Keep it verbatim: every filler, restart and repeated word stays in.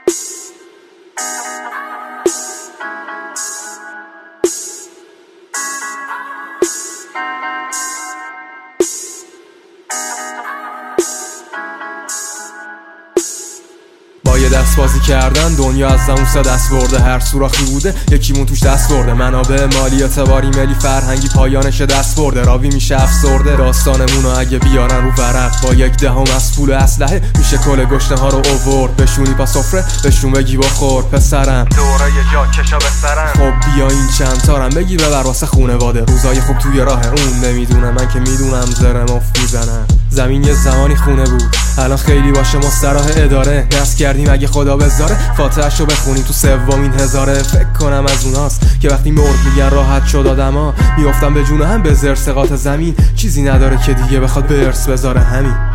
با یه دست بازی کردن دنیا از زمون سه دست برده، هر سوراخی بوده یکیمون توش دست برده. منابع مالی اعتباری ملی فرهنگی پایانش دست برده، راوی میشه افسرده. داستانمونو اگه بیارن رو ورق با یک دهم از پول اسلحه میشه کل گشنه ها رو اوورد. بشونی پا سفره بهشون بگی بخور پسرم، دوره یه جا کشا بسرم. خب بیا این چند تارم بگی ببر واسه خونواده، روزای خوب توی راه اون نمیدونم من که میدونم زره مفت میزنم. زمین یه زمانی خونه بود الان خیلی باشه مستراح اداره، نصب کردیم اگه خدا بذاره فاتحه‌شو بخونیم تو سومین هزاره. فکر کنم از اوناست که وقتی مرد میگن راحت شد آدما، میافتم به جون هم به زر سقاط زمین، چیزی نداره که دیگه بخواد به ارث بذاره همین.